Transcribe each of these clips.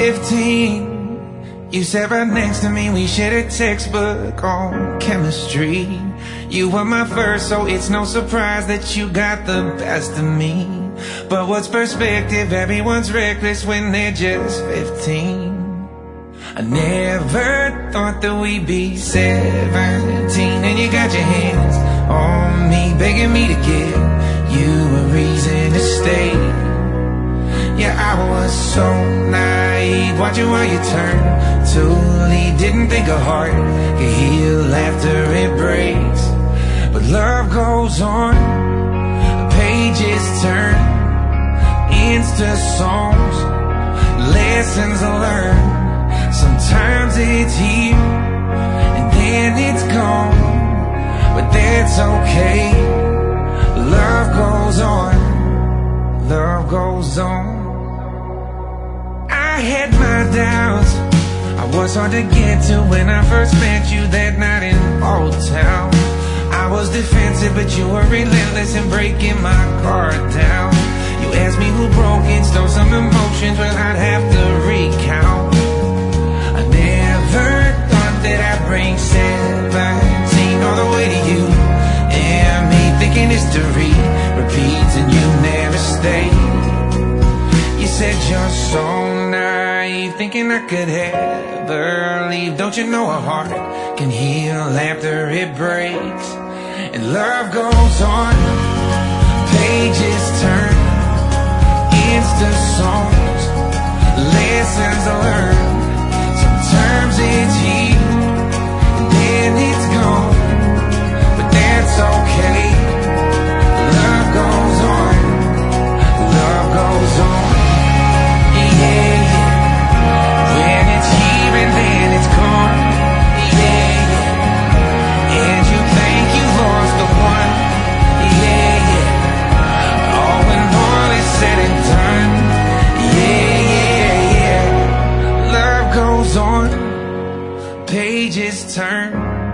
15, you sat right next to me. We shared a textbook on chemistry. You were my first, so it's no surprise that you got the best of me. But what's perspective? Everyone's reckless when they're just 15. I never thought that we'd be 17, and you got your hands on me, begging me to give you a reason to stay. Yeah, I was so naive, watching while you turned to leave. Didn't think a heart could heal after it breaks. But love goes on, pages turn into songs, lessons learned. Sometimes it's here and then it's gone, but that's okay. Love goes on, love goes on. I had my doubts, I was hard to get to when I first met you that night in Old Town. I was defensive, but you were relentless in breaking my guard down. You asked me who broke it, stole some emotions, well I'd have to recount. I never thought that I'd bring 17 all the way to you and me, thinking history repeats and you never stayed. You said you're so naive, thinking I could ever leave. Don't you know a heart can heal after it breaks? And love goes on, pages turn into songs, lessons learned. Sometimes it's here and then it's gone, but that's okay. Love goes on, love goes on. Yeah, yeah. When it's here and then it's gone. Yeah, yeah. And you think you lost the one. Yeah, yeah. Oh, when all is said and done. Yeah, yeah, yeah. Love goes on, pages turn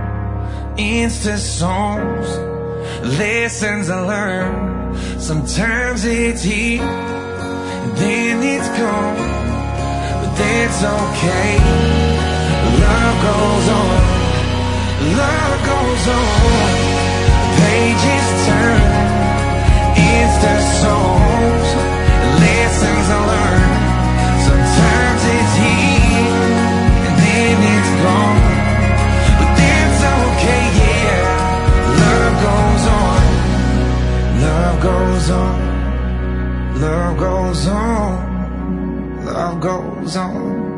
into songs, lessons I learned. Sometimes it's here and then it's gone, but that's okay. Love goes on, love goes on. Pages turn into songs, lessons I learned. Sometimes it's here and then it's gone, but that's okay, yeah. Love goes on, love goes on, love goes on, love goes on.